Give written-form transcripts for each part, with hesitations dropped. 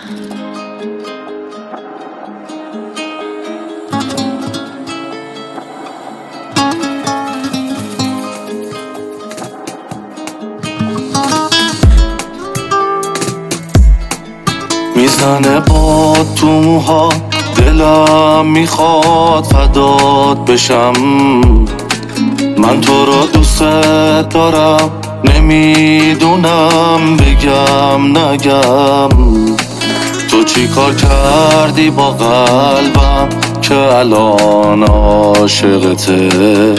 میزنه باد تو موها، دلم میخواد فدات بشم. من تو رو دوست دارم، نمیدونم بگم نگم. تو چی کار کردی با قلبم که الان عاشقته؟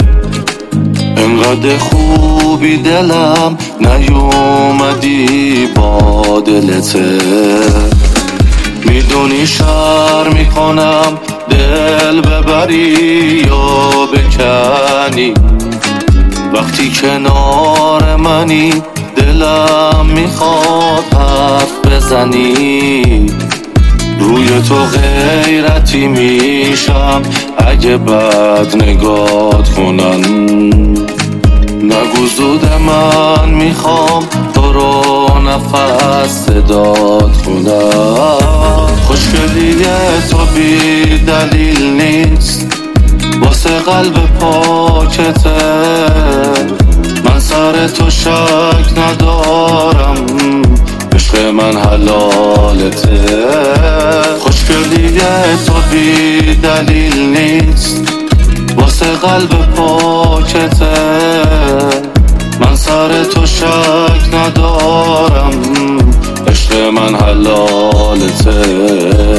انقدر خوبی دلم نیومدی با دلته. میدونی شر میکنم دل ببری یا بکنی، وقتی کنار منی دلم میخواد حرف بزنی. روی تو غیرتی میشم اگه بد نگات کنن. نگو زود من میخوام تو رو نفس صدات کنم. خوشگلیه تو بی دلیل نیست واسه قلب پاکته. من سر تو شک ندارم، عشق من حلالته. خوشگلیه تو بی دلیل نیست واسه قلب پاکته. من سر تو شک ندارم، عشق من حلالته.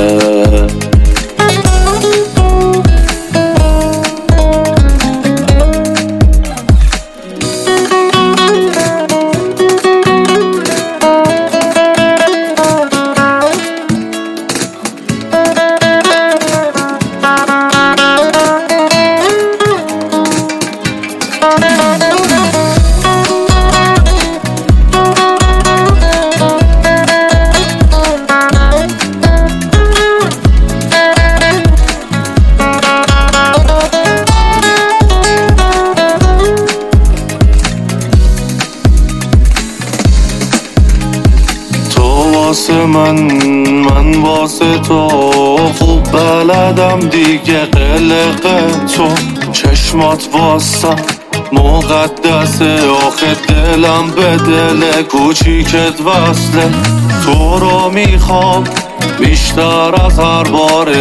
واسه من واسه تو خوب بلدم دیگه. قلق تو چشمات واسه مقدسه، آخه دلم به دل کوچیکت وصله. تو رو میخوام بیشتر از هر بار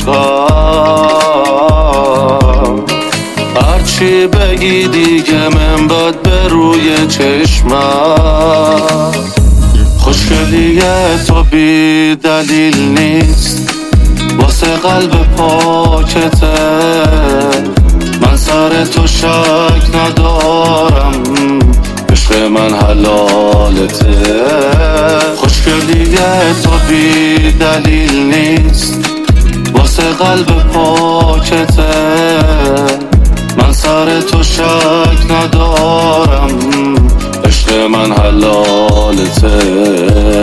عشقم. هرچی بگی دیگه من بد به روی چشمم. خوشگلیه تو بی دلیل نیست واسه قلب پاکته. من سر تو شک ندارم، عشق من حلالته. خوشگلیه تو بی دلیل نیست واسه قلب پاکته. من سر تو شک ندارم، عشق من حلالته.